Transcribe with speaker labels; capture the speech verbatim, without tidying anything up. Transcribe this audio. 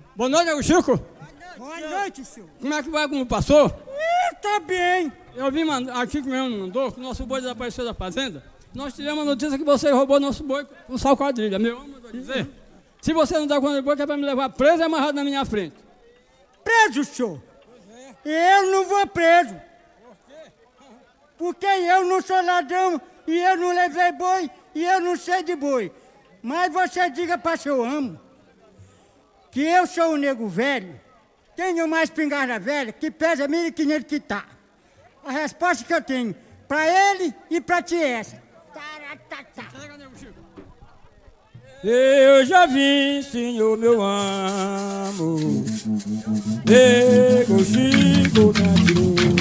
Speaker 1: Boa noite, nego Chico.
Speaker 2: Boa noite, senhor.
Speaker 1: Como é que vai, como passou?
Speaker 2: Ih, tá bem.
Speaker 1: Eu vim mandar, aqui que mesmo mandou, que o nosso boi desapareceu da fazenda. Nós tivemos a notícia que você roubou nosso boi com sal quadrilha. Meu homem mandou dizer. Uhum. Se você não dá conta do boi, que é pra me levar preso e amarrado na minha frente.
Speaker 2: Preso, senhor? É. Eu não vou preso. Por quê? Porque eu não sou ladrão e eu não levei boi e eu não sei de boi. Mas você diga para seu amo que eu sou um nego velho, tenho uma espingarda velha que pesa mil e quinhentos quitar. A resposta que eu tenho para ele e para ti é essa.
Speaker 3: Eu já vim, senhor meu amo, nego Chico me atirou.